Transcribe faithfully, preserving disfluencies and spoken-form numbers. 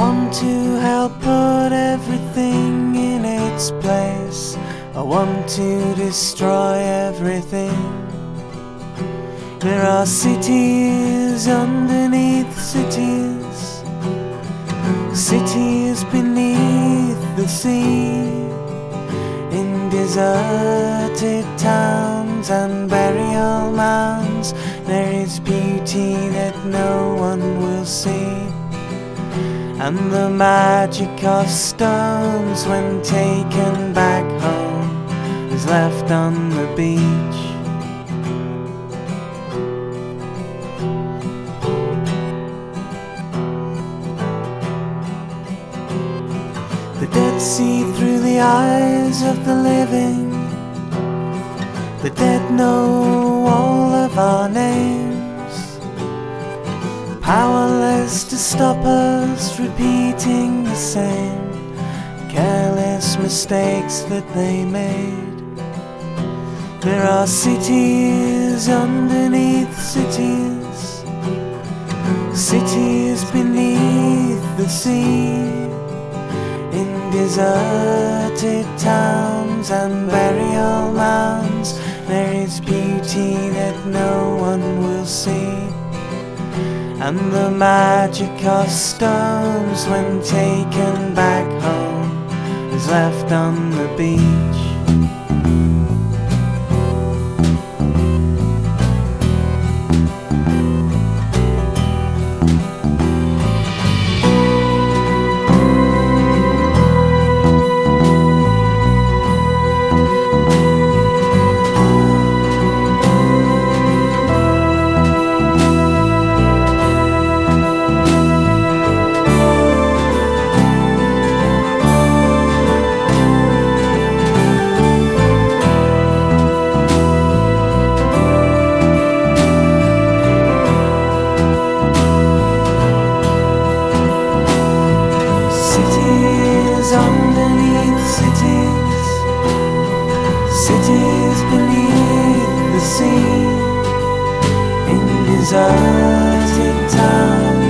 want to help put everything in its place. I want to destroy everything. There are cities underneath cities, cities beneath the sea, in deserted towns and burial mounds. There is beauty that no one will see, and the magic of stones when taken back home is left on the beach. The dead see through the eyes of the living. The dead know all of our names, powerless to stop us repeating the same careless mistakes that they made. There are cities underneath cities, cities beneath the sea, in deserted towns and burial mounds. There is beauty that no one will see, and the magic of stones when taken back home is left on the beach. Underneath cities, cities beneath the sea, in deserted towns